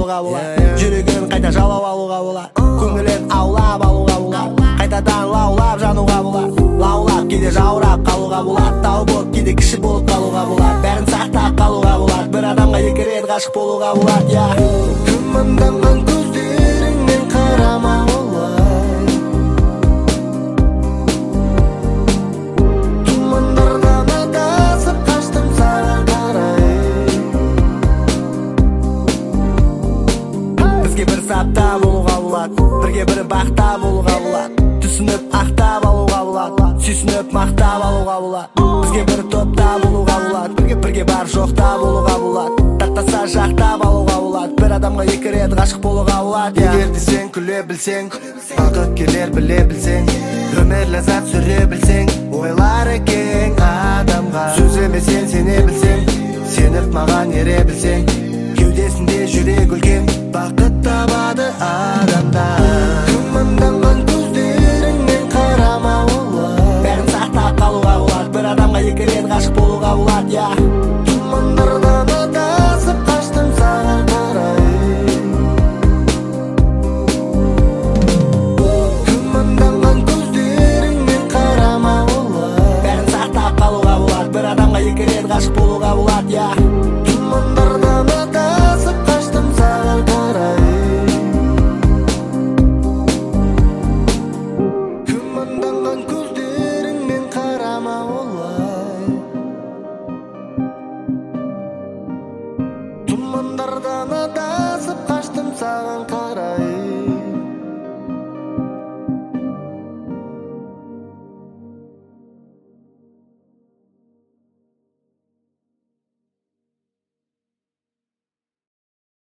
болуға болады. Жүрегін қайта жаулап алуға болады. Көңілін аулап алуға болады. Қайтадан лаулап жануға болады. Лаулап кейде жаурап қалуға болады. Тау болып кейде кіші болып қалуға болады. Бәрін сақтап қалуға болады. Бір адамға екі рет ғашық болуға болады. Тұманданған көздеріңмен қарама олай. Тұмандардан адасып қаштым саған қарай. Бізге бір сапта болуға болады. Бірге бір бақта болуға болады. Түсініп ақтап алуға болады. Сүйсініп мақтап алуға болады. Бізге бір топта болуға болады. Бірге бар жоқта болуға болады. Таттаса жақтап алуға болады. Бір адамға екі рет ғашық болуға болады. Егер де сен күле білсең, бақыт келер біле білсең, өмір ләззат сүре білсең, ойлары кең адамға сөзіме сен сене білсең, сеніп маған ере білсең, кеудесінде жүрек үлкен бақыт табады адамдар. Тұманданған көздеріңмен қарама олай. Бәрін сақтап қалуға болады. Бір адамға екі рет ғашық болуға болады. Тұмандардан адасып қаштым саған қарай. Тұманданған көздеріңмен қарама олай. Бәрін сақтап қалуға болады. Бір адамға екі рет ғашық болуға болады. Тұмандардан адасып қаштым саған қарай. Тұманданған көздеріңмен қарама олай. Тұмандардан